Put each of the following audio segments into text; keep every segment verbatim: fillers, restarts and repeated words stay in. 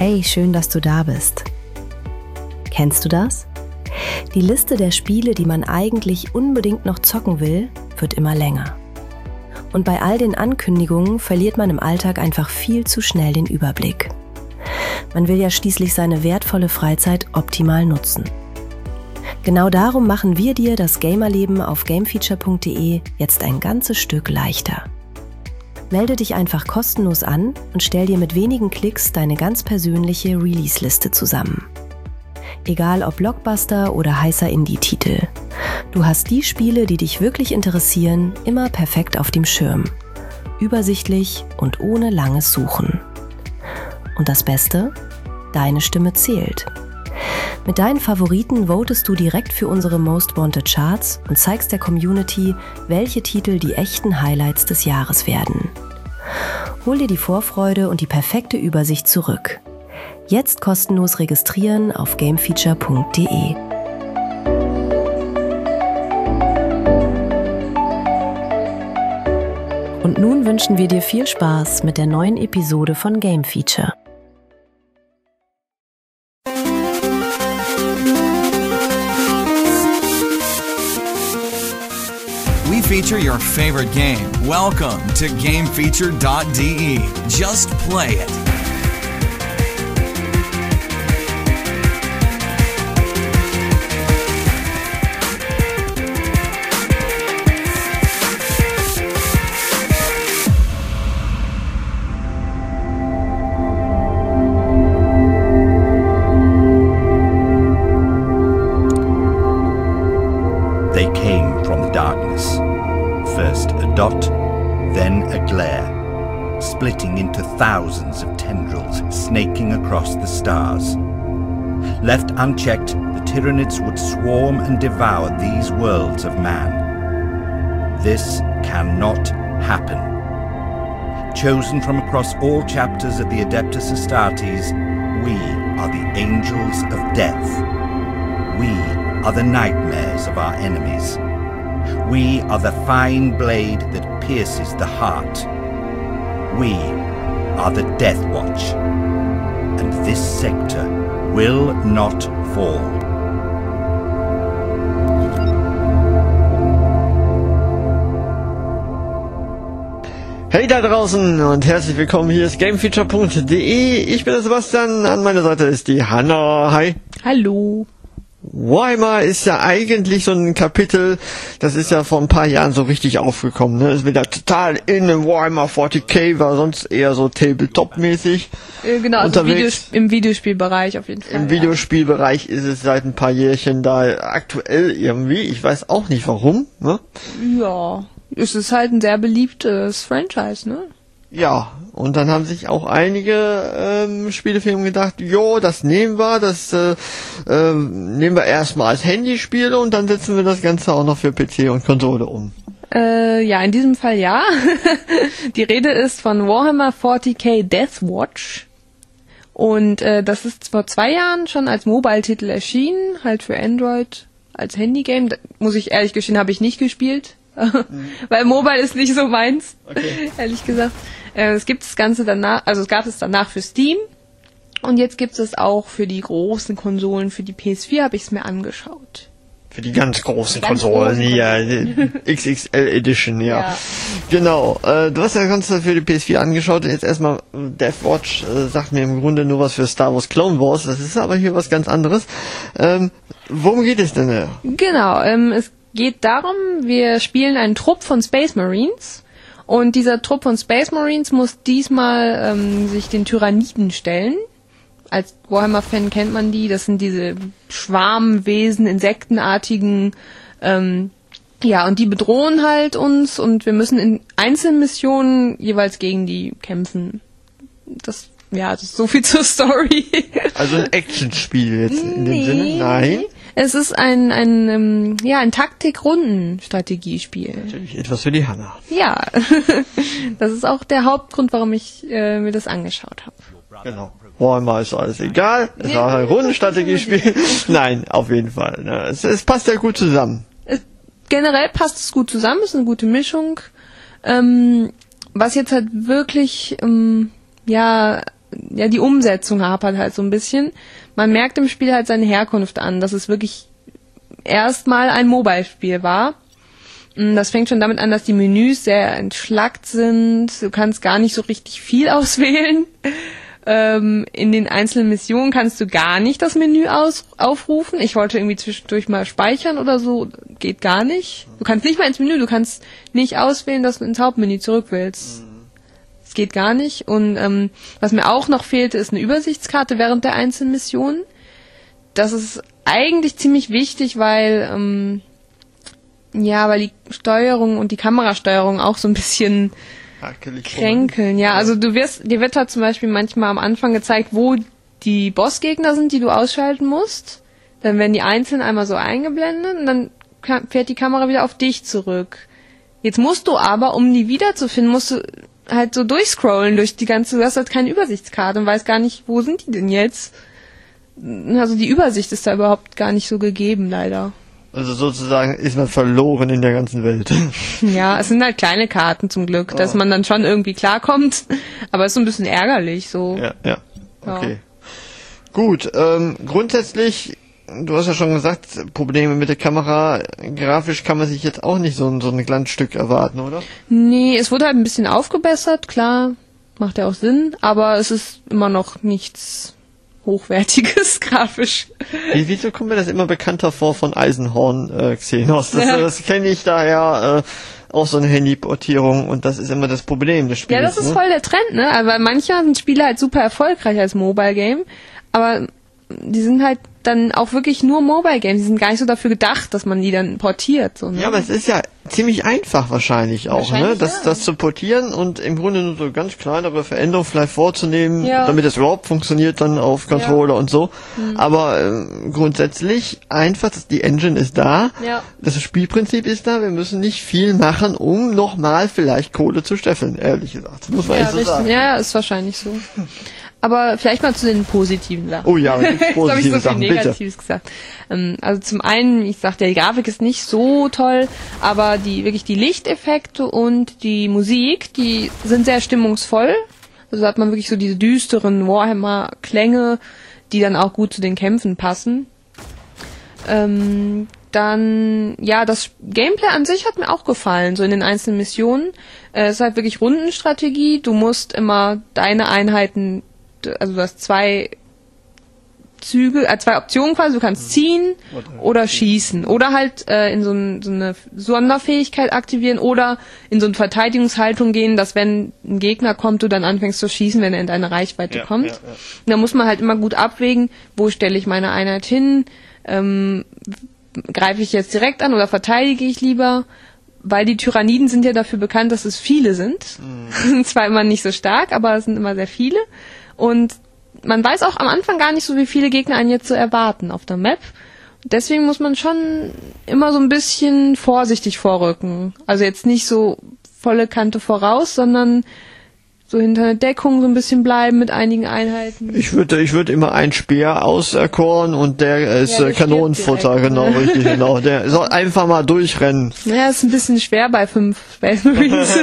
Hey, schön, dass du da bist. Kennst du das? Die Liste der Spiele, die man eigentlich unbedingt noch zocken will, wird immer länger. Und bei all den Ankündigungen verliert man im Alltag einfach viel zu schnell den Überblick. Man will ja schließlich seine wertvolle Freizeit optimal nutzen. Genau darum machen wir dir das Gamerleben auf gamefeature punkt de jetzt ein ganzes Stück leichter. Melde dich einfach kostenlos an und stell dir mit wenigen Klicks deine ganz persönliche Release-Liste zusammen. Egal ob Blockbuster oder heißer Indie-Titel. Du hast die Spiele, die dich wirklich interessieren, immer perfekt auf dem Schirm. Übersichtlich und ohne langes Suchen. Und das Beste? Deine Stimme zählt. Mit deinen Favoriten votest du direkt für unsere Most Wanted Charts und zeigst der Community, welche Titel die echten Highlights des Jahres werden. Hol dir die Vorfreude und die perfekte Übersicht zurück. Jetzt kostenlos registrieren auf gamefeature punkt de. Und nun wünschen wir dir viel Spaß mit der neuen Episode von Game Feature. We feature your favorite game. Welcome to game feature dot de. Just play it. They came from the darkness. First a dot, then a glare, splitting into thousands of tendrils snaking across the stars. Left unchecked, the Tyranids would swarm and devour these worlds of man. This cannot happen. Chosen from across all chapters of the Adeptus Astartes, we are the Angels of Death. We are the nightmares of our enemies. We are the fine blade that pierces the heart. We are the Death Watch. And this sector will not fall. Hey da draußen und herzlich willkommen, hier ist gamefeature punkt de. Ich bin der Sebastian, an meiner Seite ist die Hanna. Hi. Hallo. Warhammer ist ja eigentlich so ein Kapitel, das ist ja vor ein paar Jahren so richtig aufgekommen, ne? Ist wieder total in Warhammer vierzig K, war sonst eher so Tabletop-mäßig äh, Genau, also Videos- im Videospielbereich auf jeden Fall. Im ja. Videospielbereich ist es seit ein paar Jährchen da aktuell irgendwie, ich weiß auch nicht warum, ne? Ja, es ist halt ein sehr beliebtes Franchise, ne? Ja, und dann haben sich auch einige ähm, Spielefirmen gedacht, jo, das nehmen wir, das äh, äh, nehmen wir erstmal als Handyspiele und dann setzen wir das Ganze auch noch für P C und Konsole um. Äh, ja, in diesem Fall ja. Die Rede ist von Warhammer vierzig K Death Watch. Und äh, das ist vor zwei Jahren schon als Mobile-Titel erschienen, halt für Android als Handygame. Da, muss ich ehrlich gestehen, habe ich nicht gespielt. Mhm. Weil Mobile ist nicht so meins, okay. Ehrlich gesagt. Äh, es gibt das Ganze danach, also es gab es danach für Steam und jetzt gibt es auch für die großen Konsolen, für die P S vier habe ich es mir angeschaut. Für die ganz großen die ganz Konsolen, großen ja, X X L Edition, ja. ja. Genau, äh, du hast ja das Ganze für die P S vier angeschaut, jetzt erstmal Deathwatch äh, sagt mir im Grunde nur was für Star Wars Clone Wars, das ist aber hier was ganz anderes. Ähm, worum geht es denn da? Genau, ähm, es geht darum, wir spielen einen Trupp von Space Marines und dieser Trupp von Space Marines muss diesmal ähm, sich den Tyranniden stellen. Als Warhammer-Fan kennt man die, das sind diese Schwarmwesen, insektenartigen, ähm, ja, und die bedrohen halt uns und wir müssen in Einzelmissionen jeweils gegen die kämpfen. Das, ja, das ist so viel zur Story. Also ein Actionspiel jetzt in nee. dem Sinne? Nein. Es ist ein, ein, ähm, ja, ein Taktik-Runden-Strategiespiel. Natürlich etwas für die Hanna. Ja, das ist auch der Hauptgrund, warum ich äh, mir das angeschaut habe. Genau. Warhammer ist alles egal. Es ist auch ein Rundenstrategiespiel. Nein, auf jeden Fall. Ne. Es, es passt ja gut zusammen. Es, generell passt es gut zusammen, ist eine gute Mischung. Ähm, was jetzt halt wirklich, ähm, ja, ja, die Umsetzung hapert halt so ein bisschen. Man merkt im Spiel halt seine Herkunft an, dass es wirklich erstmal ein Mobile-Spiel war. Das fängt schon damit an, dass die Menüs sehr entschlackt sind. Du kannst gar nicht so richtig viel auswählen. Ähm, in den einzelnen Missionen kannst du gar nicht das Menü aus- aufrufen. Ich wollte irgendwie zwischendurch mal speichern oder so. Geht gar nicht. Du kannst nicht mal ins Menü. Du kannst nicht auswählen, dass du ins Hauptmenü zurück willst. Das geht gar nicht. Und ähm, was mir auch noch fehlte, ist eine Übersichtskarte während der einzelnen Missionen. Das ist eigentlich ziemlich wichtig, weil ähm, ja, weil die Steuerung und die Kamerasteuerung auch so ein bisschen kränkeln. Ja, also du wirst, dir wird halt zum Beispiel manchmal am Anfang gezeigt, wo die Bossgegner sind, die du ausschalten musst. Dann werden die einzeln einmal so eingeblendet und dann fährt die Kamera wieder auf dich zurück. Jetzt musst du aber, um die wiederzufinden, musst du halt so durchscrollen durch die ganze, du hast halt keine Übersichtskarte und weißt gar nicht, wo sind die denn jetzt? Also die Übersicht ist da überhaupt gar nicht so gegeben, leider. Also sozusagen ist man verloren in der ganzen Welt. Ja, es sind halt kleine Karten zum Glück, dass oh. man dann schon irgendwie klarkommt, aber es ist so ein bisschen ärgerlich so. Ja, ja, okay. Ja. Gut, ähm, grundsätzlich, du hast ja schon gesagt, Probleme mit der Kamera, grafisch kann man sich jetzt auch nicht so ein, so ein Glanzstück erwarten, oder? Nee, es wurde halt ein bisschen aufgebessert, klar, macht ja auch Sinn, aber es ist immer noch nichts Hochwertiges, grafisch. Wie, wieso kommt mir das immer bekannter vor von Eisenhorn äh, Xenos? Das, ja. das kenne ich daher äh, auch so eine Handyportierung und das ist immer das Problem des Spiels. Ja, das ist ne? voll der Trend, ne? Aber manche sind Spiele halt super erfolgreich als Mobile Game, aber die sind halt dann auch wirklich nur Mobile Games. Die sind gar nicht so dafür gedacht, dass man die dann portiert. So, ne? Ja, aber es ist ja ziemlich einfach wahrscheinlich auch, wahrscheinlich, ne? Das, ja. das zu portieren und im Grunde nur so ganz kleinere Veränderungen vielleicht vorzunehmen, ja. damit es überhaupt funktioniert dann auf Controller ja. und so. Mhm. Aber äh, grundsätzlich einfach, dass die Engine ist da, ja. das Spielprinzip ist da, wir müssen nicht viel machen, um nochmal vielleicht Kohle zu steffeln, ehrlich gesagt. Muss man ja, echt so sagen. Ja, ist wahrscheinlich so. Aber vielleicht mal zu den positiven Sachen. Oh ja, positive Jetzt habe ich so viel Sachen, Negatives bitte. gesagt. Ähm, also zum einen, ich sagte, die Grafik ist nicht so toll, aber die wirklich die Lichteffekte und die Musik, die sind sehr stimmungsvoll. Also hat man wirklich so diese düsteren Warhammer-Klänge, die dann auch gut zu den Kämpfen passen. Ähm, dann, ja, das Gameplay an sich hat mir auch gefallen, so in den einzelnen Missionen. Äh, es ist halt wirklich Rundenstrategie. Du musst immer deine Einheiten, also du hast zwei Züge, äh, zwei Optionen quasi, du kannst ziehen oder schießen oder halt äh, in so, ein, so eine Sonderfähigkeit aktivieren oder in so eine Verteidigungshaltung gehen, dass wenn ein Gegner kommt, du dann anfängst zu schießen, wenn er in deine Reichweite ja, kommt. Ja, ja. Da muss man halt immer gut abwägen, wo stelle ich meine Einheit hin, ähm, greife ich jetzt direkt an oder verteidige ich lieber, weil die Tyranniden sind ja dafür bekannt, dass es viele sind. Mhm. Zwar immer nicht so stark, aber es sind immer sehr viele. Und man weiß auch am Anfang gar nicht so, wie viele Gegner einen jetzt so erwarten auf der Map. Deswegen muss man schon immer so ein bisschen vorsichtig vorrücken. Also jetzt nicht so volle Kante voraus, sondern so hinter der Deckung so ein bisschen bleiben mit einigen Einheiten. Ich würde ich würde immer einen Speer auserkoren und der ist ja, der Kanonenfutter, direkt, genau, ne? Richtig, genau. Der soll einfach mal durchrennen. Ja, ist ein bisschen schwer bei fünf Space Marines.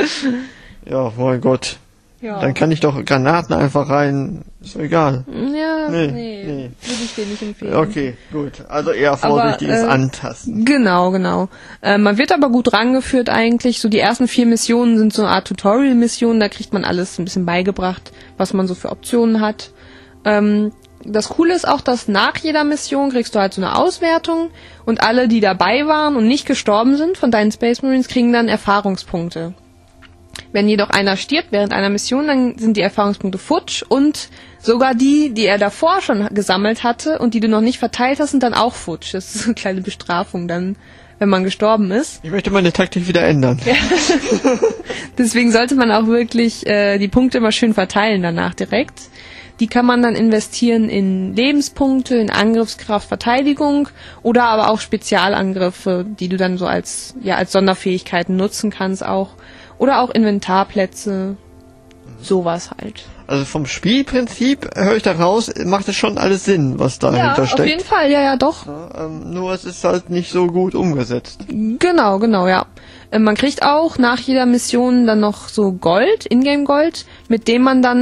Ja, mein Gott. Ja. Dann kann ich doch Granaten einfach rein, ist doch egal. Ja, nee, nee, nee. würde ich dir nicht empfehlen. Okay, gut. Also eher vorsichtiges aber, äh, Antasten. Genau, genau. Äh, man wird aber gut rangeführt eigentlich. So die ersten vier Missionen sind so eine Art Tutorial-Missionen, da kriegt man alles ein bisschen beigebracht, was man so für Optionen hat. Ähm, das Coole ist auch, dass nach jeder Mission kriegst du halt so eine Auswertung und alle, die dabei waren und nicht gestorben sind von deinen Space Marines, kriegen dann Erfahrungspunkte. Wenn jedoch einer stirbt während einer Mission, dann sind die Erfahrungspunkte futsch und sogar die, die er davor schon gesammelt hatte und die du noch nicht verteilt hast, sind dann auch futsch. Das ist eine kleine Bestrafung dann, wenn man gestorben ist. Ich möchte meine Taktik wieder ändern. Ja. Deswegen sollte man auch wirklich äh, die Punkte immer schön verteilen danach direkt. Die kann man dann investieren in Lebenspunkte, in Angriffskraft, Verteidigung oder aber auch Spezialangriffe, die du dann so als ja als Sonderfähigkeiten nutzen kannst auch. Oder auch Inventarplätze, sowas halt. Also vom Spielprinzip, höre ich da raus, macht es schon alles Sinn, was dahinter ja, steckt. Ja, auf jeden Fall, ja, ja, doch. Ja, ähm, nur es ist halt nicht so gut umgesetzt. Genau, genau, ja. Ähm, man kriegt auch nach jeder Mission dann noch so Gold, Ingame-Gold, mit dem man dann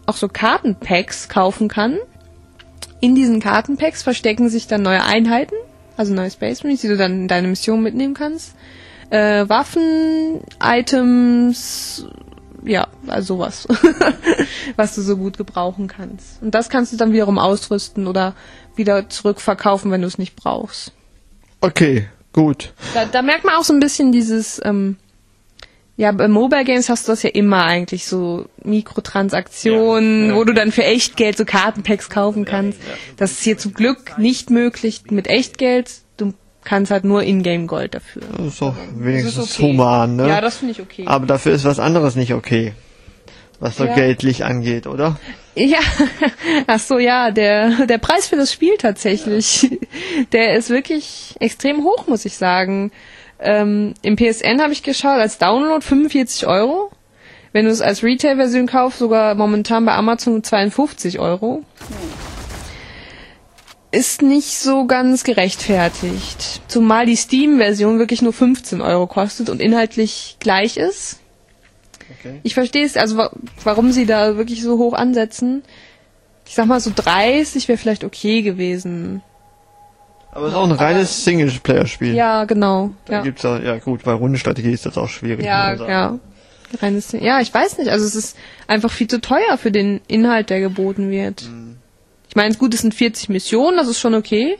auch so Kartenpacks kaufen kann. In diesen Kartenpacks verstecken sich dann neue Einheiten, also neue Space Marines, die du dann in deine Mission mitnehmen kannst. Äh, Waffen, Items, ja, also sowas, was du so gut gebrauchen kannst. Und das kannst du dann wiederum ausrüsten oder wieder zurückverkaufen, wenn du es nicht brauchst. Okay, gut. Da, da merkt man auch so ein bisschen dieses, ähm, ja, bei Mobile Games hast du das ja immer eigentlich, so Mikrotransaktionen, ja, ja. wo du dann für Echtgeld so Kartenpacks kaufen kannst. Ja, ja. Das ist hier zum Glück nicht möglich mit Echtgeld. Du kannst halt nur Ingame-Gold dafür. Das ist doch wenigstens ist okay. human, ne? Ja, das finde ich okay. Aber dafür ist was anderes nicht okay, was so ja. geldlich angeht, oder? Ja, ach so, ja, der, der Preis für das Spiel tatsächlich, ja. der ist wirklich extrem hoch, muss ich sagen. Ähm, im P S N habe ich geschaut, als Download fünfundvierzig Euro. Wenn du es als Retail-Version kaufst, sogar momentan bei Amazon zweiundfünfzig Euro. Ist nicht so ganz gerechtfertigt. Zumal die Steam-Version wirklich nur fünfzehn Euro kostet und inhaltlich gleich ist. Okay. Ich verstehe es, also wa- warum sie da wirklich so hoch ansetzen. Ich sag mal, so dreißig wäre vielleicht okay gewesen. Aber es ist auch ein reines Singleplayer-Spiel. Ja, genau. Da ja. gibt's auch, ja gut, bei Rundenstrategie ist das auch schwierig. Ja, ja. Reines, ja, ich weiß nicht. Also es ist einfach viel zu teuer für den Inhalt, der geboten wird. Mhm. Ich meine, gut, es sind vierzig Missionen, das ist schon okay.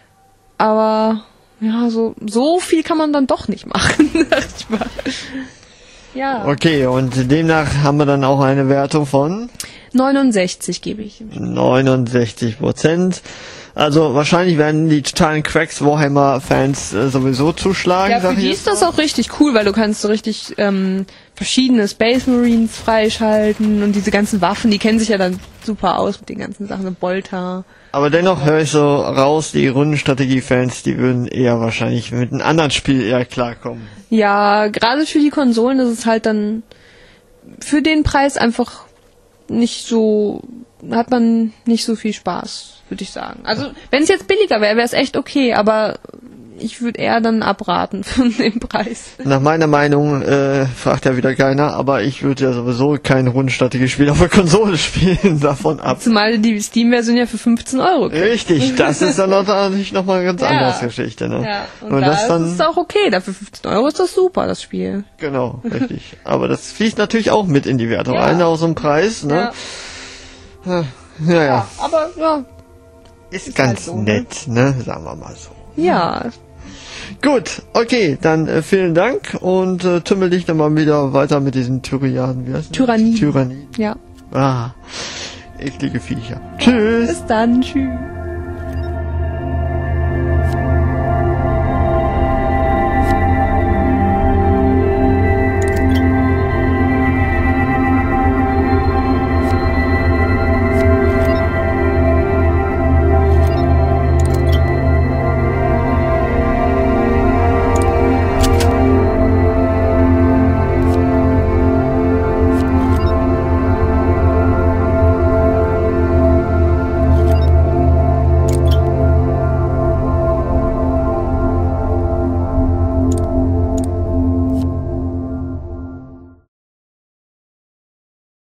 Aber ja, so so viel kann man dann doch nicht machen, sag ich mal. Ja. Okay, und demnach haben wir dann auch eine Wertung von neunundsechzig gebe ich. neunundsechzig Prozent. Also wahrscheinlich werden die totalen Cracks Warhammer-Fans äh, sowieso zuschlagen. Ja, für die ist das auch richtig cool, weil du kannst so richtig ähm, verschiedene Space Marines freischalten und diese ganzen Waffen, die kennen sich ja dann super aus mit den ganzen Sachen, so Bolter. Aber dennoch höre ich so raus, die Rundenstrategie-Fans, die würden eher wahrscheinlich mit einem anderen Spiel eher klarkommen. Ja, gerade für die Konsolen ist es halt dann für den Preis einfach nicht so, hat man nicht so viel Spaß, würde ich sagen. Also, wenn es jetzt billiger wäre, wäre es echt okay, aber ich würde eher dann abraten von dem Preis. Nach meiner Meinung, äh, fragt ja wieder keiner, aber ich würde ja sowieso kein Rundenstrategie-Spiel auf der Konsole spielen, davon ab. Zumal die Steam-Version ja für fünfzehn Euro kriegt. Richtig, das ist dann natürlich nochmal eine ganz ja. andere Geschichte, ne? Ja, und, und da das dann, ist es auch okay, dafür fünfzehn Euro ist das super, das Spiel. Genau, richtig. Aber das fließt natürlich auch mit in die Wertung ja. ein, aus so einem Preis, ne? Ja, ja. ja. ja aber, ja. Ist, ist ganz halt so, nett, ne? Sagen wir mal so. Ja. Gut, okay, dann äh, vielen Dank und äh, tümmel dich dann mal wieder weiter mit diesen Tyrianen. Wie heißt Tyranniden. Tyranniden. Ja. Ah, eklige Viecher. Tschüss. Bis dann, tschüss.